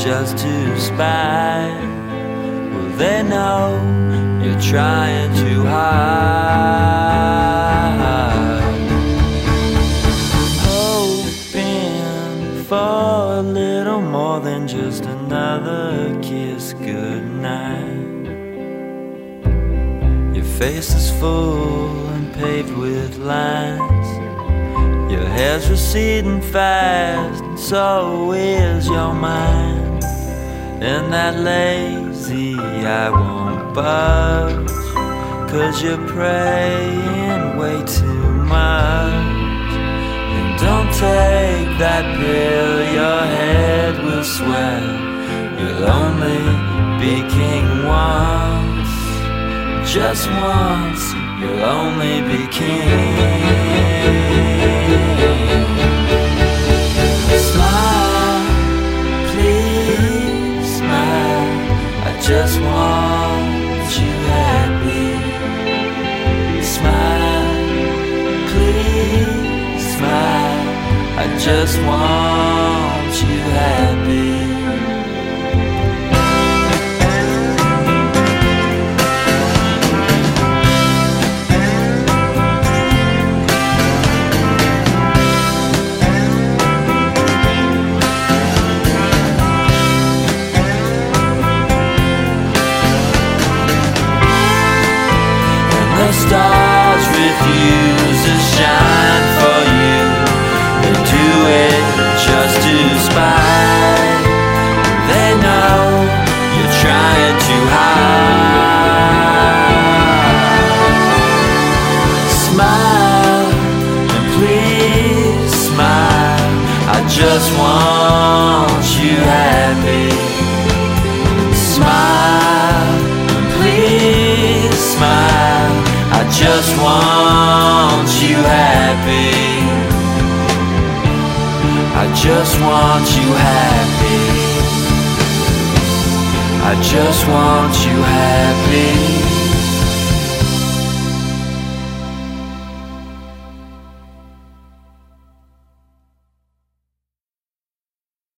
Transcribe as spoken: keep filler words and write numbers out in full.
just to spy. Well, they know you're trying too hard, hoping for a little more than just another kiss goodnight. Your face is full and paved with lines. Your hair's receding fast, and so is your mind. And that lazy I won't budge, 'cause you're praying way too much. And don't take that pill, your head will swell. You'll only be king once, just once, you'll only be king. Smile, please smile, I just want you happy. Smile, please smile, I just want you happy. Stars refuse to shine for you. They do it just to spite. They know you're trying too hard. Smile, and please smile, I just want you happy. Smile, and please smile, I just want you happy. I just want you happy. I just want you happy.